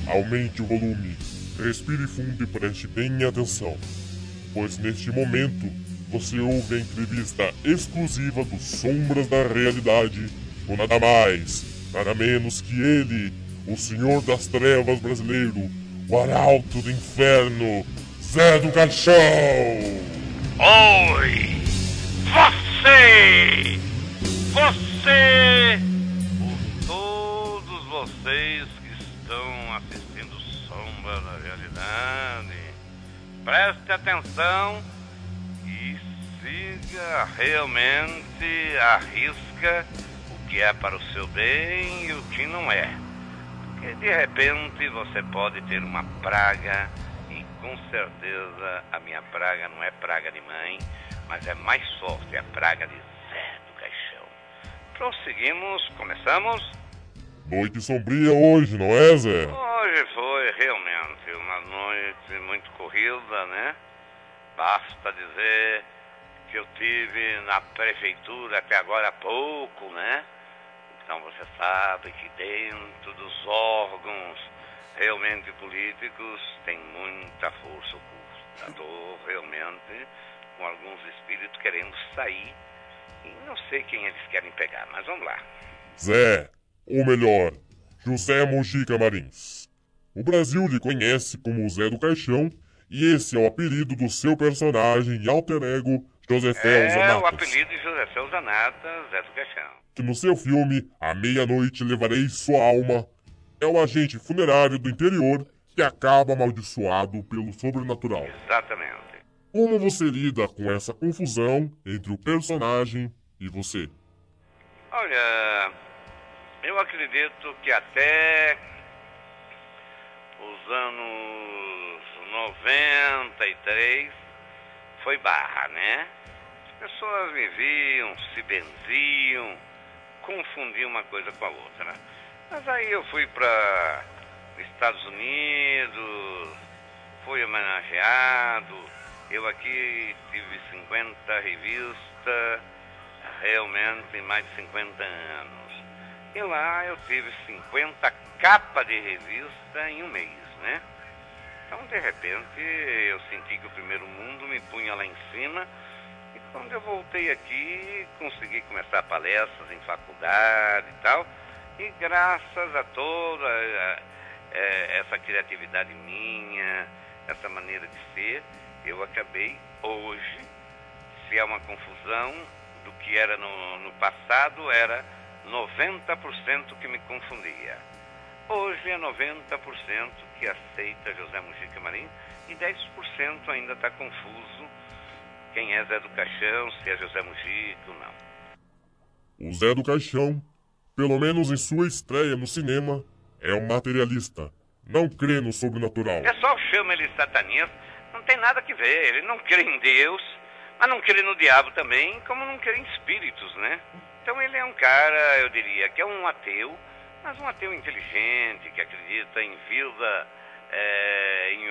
aumente o volume, respire fundo e preste bem atenção, pois neste momento você ouve a entrevista exclusiva do Sombras da Realidade com nada mais, nada menos que ele, o Senhor das Trevas brasileiro, o Arauto do Inferno, Zé do Caixão! Oi! Você! Por todos vocês que estão assistindo Sombra da Realidade, preste atenção e siga realmente à risca o que é para o seu bem e o que não é. Porque de repente você pode ter uma praga e com certeza a minha praga não é praga de mãe, mas é mais forte, é a praga de Zé do Caixão. Prosseguimos, começamos. Noite sombria hoje, não é, Zé? Hoje foi realmente uma noite muito corrida, né? Basta dizer que eu tive na prefeitura até agora há pouco, né? Então você sabe que dentro dos órgãos realmente políticos tem muita força oculta. Estou realmente com alguns espíritos querendo sair e não sei quem eles querem pegar, mas vamos lá. Zé, ou melhor, José Mojica Marins. O Brasil lhe conhece como o Zé do Caixão e esse é o apelido do seu personagem e alter ego, Josefé Zanatas. O apelido de Josefé Zanatas, Zé do Caixão. Que no seu filme, À Meia-Noite Levarei Sua Alma, é o agente funerário do interior que acaba amaldiçoado pelo sobrenatural. Exatamente. Como você lida com essa confusão entre o personagem e você? Olha, eu acredito que até os anos 93 foi barra, né? As pessoas viviam, se benziam, confundiam uma coisa com a outra. Mas aí eu fui para os Estados Unidos, fui homenageado. Eu aqui tive 50 revistas, realmente em mais de 50 anos. E lá eu tive 50 capas de revista em um mês, né? Então, de repente, eu senti que o primeiro mundo me punha lá em cima. E quando eu voltei aqui, consegui começar palestras em faculdade e tal. E graças a toda essa criatividade minha, essa maneira de ser, eu acabei hoje, se há uma confusão do que era no passado, era 90% que me confundia. Hoje é 90% que aceita José Mojica Marins e 10% ainda está confuso quem é Zé do Caixão, se é José Mojica ou não. O Zé do Caixão, pelo menos em sua estreia no cinema, é um materialista. Não crê no sobrenatural. O pessoal chama ele de satanista, não tem nada que ver. Ele não crê em Deus, mas não crê no diabo também, como não crê em espíritos, né? Então ele é um cara, eu diria, que é um ateu, mas um ateu inteligente, que acredita em vida em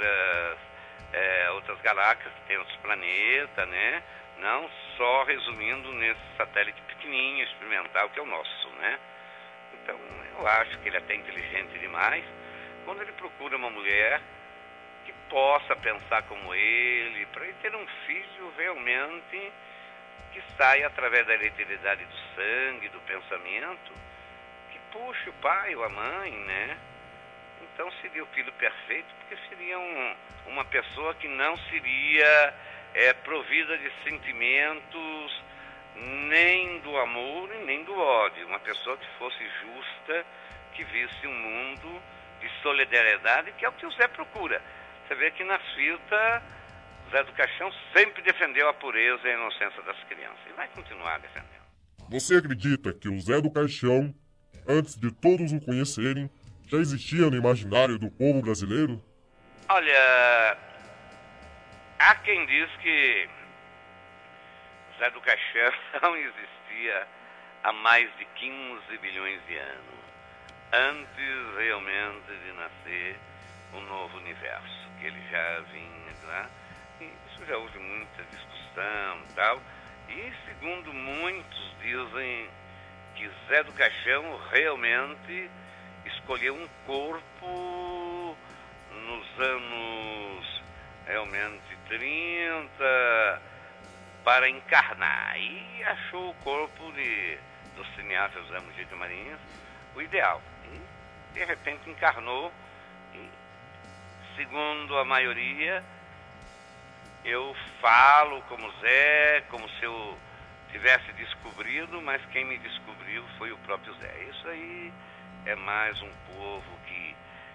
outras galáxias, que tem outros planetas, né? Não só resumindo nesse satélite pequenininho, experimental, que é o nosso, né? Então eu acho que ele é até inteligente demais quando ele procura uma mulher que possa pensar como ele, para ele ter um filho realmente que saia através da eletricidade do sangue, do pensamento, que puxe o pai ou a mãe, né? Então seria o filho perfeito, porque seria uma pessoa que não seria provida de sentimentos nem do amor e nem do ódio. Uma pessoa que fosse justa, que visse um mundo de solidariedade, que é o que o Zé procura. Você vê que na fita, Zé do Caixão sempre defendeu a pureza e a inocência das crianças. E vai continuar defendendo. Você acredita que o Zé do Caixão, antes de todos o conhecerem, já existia no imaginário do povo brasileiro? Olha, há quem diz que Zé do Caixão existia há mais de 15 bilhões de anos, antes realmente de nascer um novo universo, que ele já vinha lá, e isso já houve muita discussão e tal, e segundo muitos dizem que Zé do Caixão realmente escolher um corpo nos anos realmente 30 para encarnar. E achou o corpo do cineasta José Mojica Marinhos o ideal. E, de repente, encarnou. E, segundo a maioria, eu falo como Zé, como se eu tivesse descobrido, mas quem me descobriu foi o próprio Zé. Isso aí é mais um povo que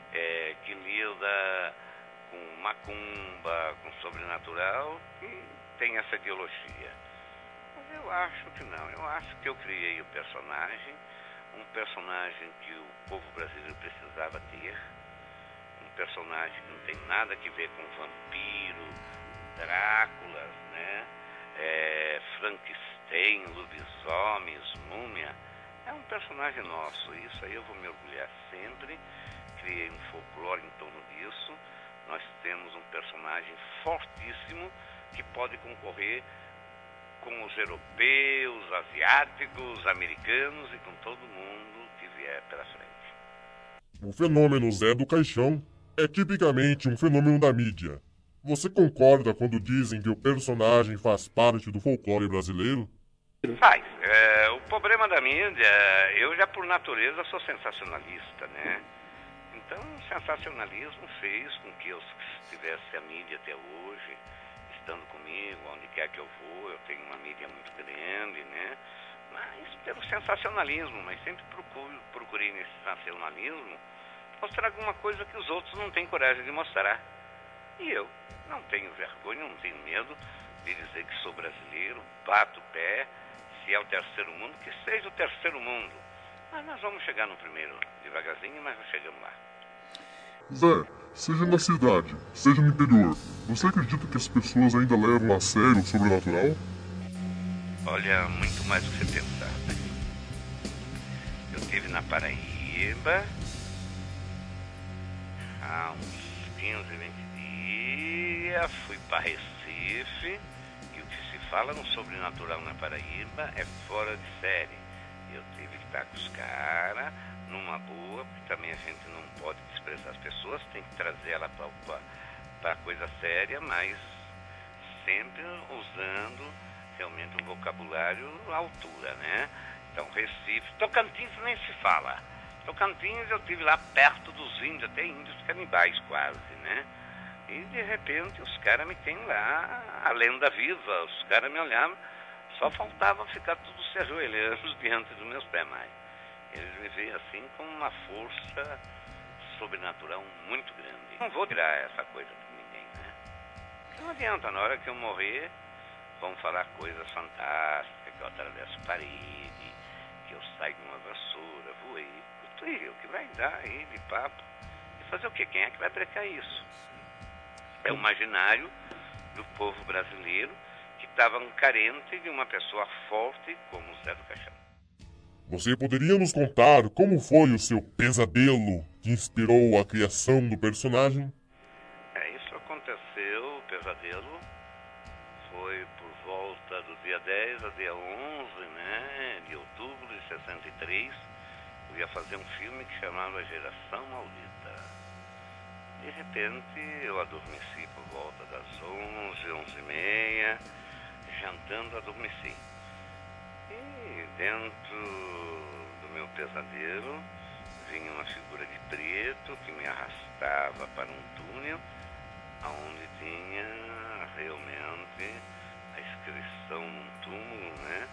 lida com macumba, com sobrenatural, que tem essa ideologia. Mas eu acho que não. Eu acho que eu criei o personagem, um personagem que o povo brasileiro precisava ter, um personagem que não tem nada a ver com vampiro, Dráculas, né? Frankenstein, lobisomens, múmia. É um personagem nosso. Isso aí eu vou me orgulhar sempre. Criei um folclore em torno disso. Nós temos um personagem fortíssimo que pode concorrer com os europeus, asiáticos, americanos e com todo mundo que vier pela frente. O fenômeno Zé do Caixão é tipicamente um fenômeno da mídia. Você concorda quando dizem que o personagem faz parte do folclore brasileiro? Faz. O problema da mídia, eu já por natureza sou sensacionalista, né? Então o sensacionalismo fez com que eu tivesse a mídia até hoje, estando comigo, onde quer que eu vou, eu tenho uma mídia muito grande, né? Mas pelo sensacionalismo, mas sempre procurei nesse sensacionalismo mostrar alguma coisa que os outros não têm coragem de mostrar. E eu não tenho vergonha, não tenho medo de dizer que sou brasileiro, bato o pé, se é o terceiro mundo, que seja o terceiro mundo. Mas nós vamos chegar no primeiro devagarzinho, mas nós chegamos lá. Zé, seja na cidade, seja no interior, você acredita que as pessoas ainda levam a sério o sobrenatural? Olha, muito mais do que você pensar. Eu estive na Paraíba há uns 15, 20 dias, fui para Recife, e o que se fala no sobrenatural na Paraíba é fora de série. Eu tive que estar com os caras numa boa, porque também a gente não pode desprezar as pessoas, tem que trazer ela para coisa séria, mas sempre usando realmente um vocabulário à altura, né? Então, Recife, Tocantins nem se fala. Tocantins eu tive lá perto dos índios, até índios canibais quase, né? E de repente os caras me têm lá, a lenda viva, os caras me olhavam, só faltava ficar tudo se ajoelhando diante dos meus pés, mas eles me veem assim com uma força sobrenatural muito grande. Não vou tirar essa coisa de ninguém, né? Não adianta, na hora que eu morrer, vão falar coisas fantásticas, que eu atravesso parede, que eu saio de uma vassoura, voei. O que vai dar aí de papo? E fazer o quê? Quem é que vai brecar isso? É o imaginário do povo brasileiro que estava carente de uma pessoa forte como o Zé do Caixão. Você poderia nos contar como foi o seu pesadelo que inspirou a criação do personagem? Isso aconteceu, o pesadelo foi por volta do dia 10 a dia 11, né, de outubro de 63. Eu ia fazer um filme que chamava Geração Maldita. De repente, eu adormeci por volta das 11, 11h30, jantando, adormeci. E dentro do meu pesadelo, vinha uma figura de preto que me arrastava para um túnel, onde tinha realmente a inscrição num túmulo, né,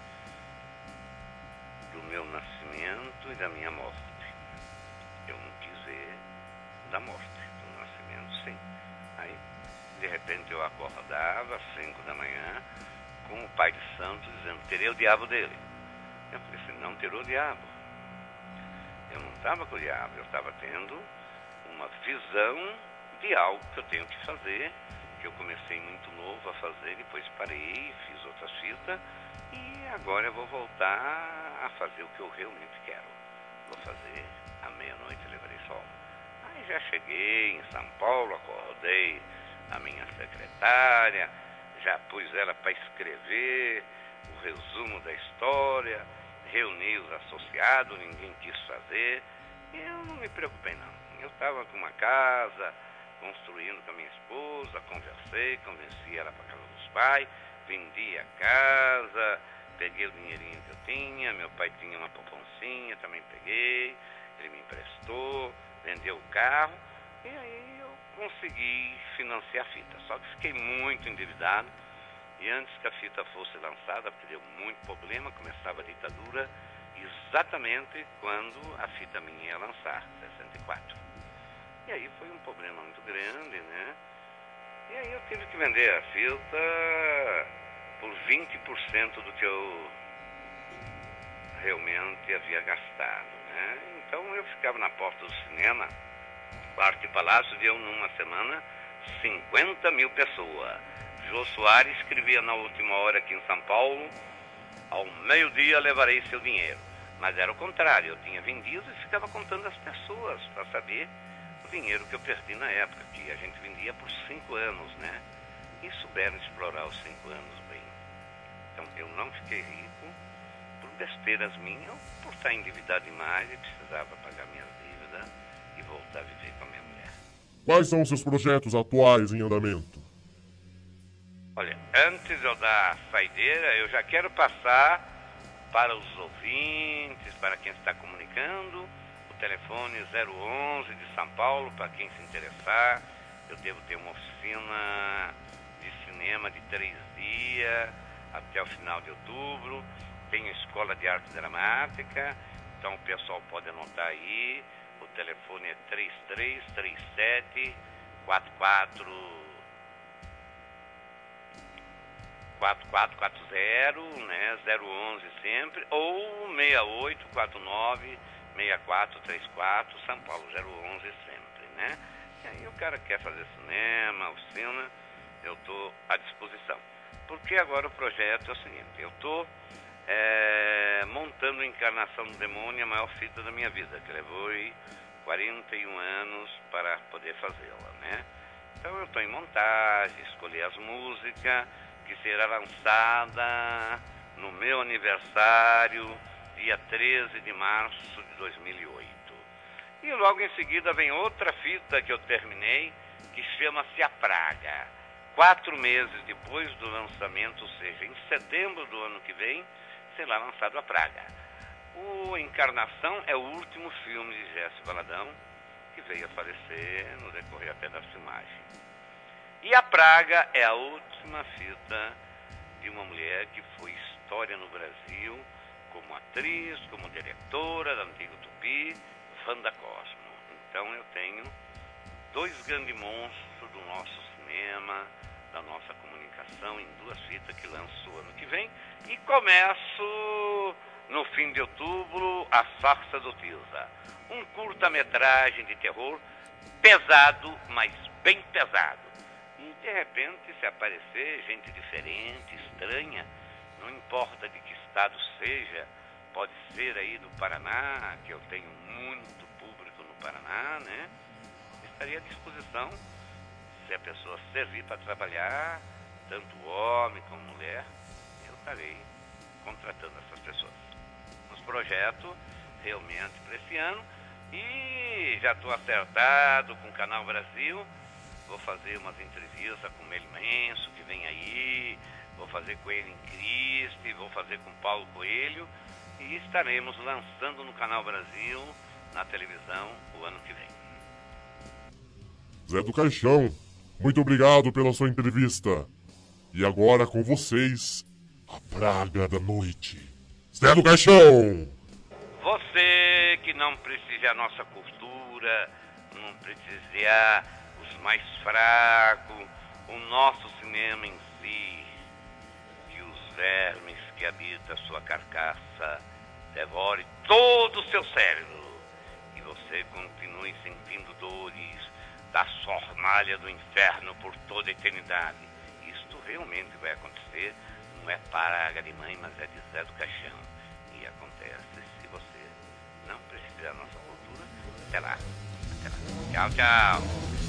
do meu nascimento e da minha morte. Eu não quis ver da morte, do nascimento, sim. Aí, de repente, eu acordava às 5 da manhã com o Pai de Santo dizendo: terei o diabo dele. Eu falei assim: não terou o diabo. Eu não estava com o diabo, eu estava tendo uma visão de algo que eu tenho que fazer, que eu comecei muito novo a fazer, depois parei, fiz outras fitas, e agora eu vou voltar a fazer o que eu realmente quero. Vou fazer à meia-noite, levarei sol. Aí já cheguei em São Paulo, acordei a minha secretária, já pus ela para escrever o resumo da história, reuni os associados, ninguém quis fazer, E eu não me preocupei, não. Eu estava com uma casa, construindo com a minha esposa, convenci ela para casa dos pais, vendi a casa, peguei o dinheirinho que eu tinha, meu pai tinha uma poupancinha, também peguei, ele me emprestou, vendeu o carro, e aí eu consegui financiar a fita. Só que fiquei muito endividado, e antes que a fita fosse lançada, porque deu muito problema, começava a ditadura, exatamente quando a fita minha ia lançar, 64. E aí foi um problema muito grande, né? E aí eu tive que vender a fita por 20% do que eu realmente havia gastado, né? Então eu ficava na porta do cinema, Arte Palácio, viu numa semana 50 mil pessoas. Jô Soares escrevia na última hora aqui em São Paulo, ao meio-dia levarei seu dinheiro. Mas era o contrário, eu tinha vendido e ficava contando as pessoas para saber o dinheiro que eu perdi na época, que a gente vendia por 5 anos, né? E souberam explorar os 5 anos bem. Então eu não fiquei rico por besteiras minhas, por estar endividado demais e precisava pagar minhas dívidas e voltar a viver com a minha mulher. Quais são os seus projetos atuais em andamento? Olha, antes de eu dar a saideira, eu já quero passar para os ouvintes, para quem está comunicando, o telefone 011 de São Paulo, para quem se interessar. Eu devo ter uma oficina de cinema de 3 dias, até o final de outubro. Tenho escola de arte dramática, então o pessoal pode anotar aí. O telefone é 3337 4440, né, 011 sempre, ou 6849 6434, São Paulo, 011 sempre, né? E aí o cara quer fazer cinema, oficina, eu estou à disposição. Porque agora o projeto é o seguinte, eu estou montando Encarnação do Demônio, a maior fita da minha vida, que levou 41 anos para poder fazê-la, né? Então eu estou em montagem, escolhi as músicas, que será lançada no meu aniversário, dia 13 de março de 2008. E logo em seguida vem outra fita que eu terminei, que chama-se A Praga. 4 meses depois do lançamento, ou seja, em setembro do ano que vem, será lançado A Praga. O Encarnação é o último filme de Gerson Valadão, que veio a falecer no decorrer até da filmagem. E A Praga é a última fita de uma mulher que foi história no Brasil, como atriz, como diretora da antiga Tupi, Wanda Cosmo. Então eu tenho 2 grandes monstros do nosso cinema, da nossa comunicação, em 2 fitas que lanço ano que vem. E começo no fim de outubro, A Farsa do Tilsa. Um curta-metragem de terror pesado, mas bem pesado. E de repente, se aparecer gente diferente, estranha, não importa de que estado seja, pode ser aí do Paraná, que eu tenho muito público no Paraná, né? Estaria à disposição, se a pessoa servir para trabalhar, tanto homem como mulher, eu estarei contratando essas pessoas. Nos projetos, realmente, para esse ano, e já estou acertado com o Canal Brasil. Vou fazer umas entrevistas com o Meli Menso, que vem aí, vou fazer com ele em Cristo, vou fazer com o Paulo Coelho, e estaremos lançando no Canal Brasil, na televisão, o ano que vem. Zé do Caixão, muito obrigado pela sua entrevista. E agora com vocês, A Praga da Noite. Zé do Caixão! Você que não prestigia a nossa cultura, não prestigiar os mais fracos, o nosso cinema em si, que os vermes que habitam a sua carcaça devore todo o seu cérebro e você continue sentindo dores da fornalha do inferno por toda a eternidade. Isto realmente vai acontecer, não é Praga de Mãe, mas é de Zé do Caixão. E acontece se você não precisar da nossa cultura. Até lá. Até lá. Tchau, tchau.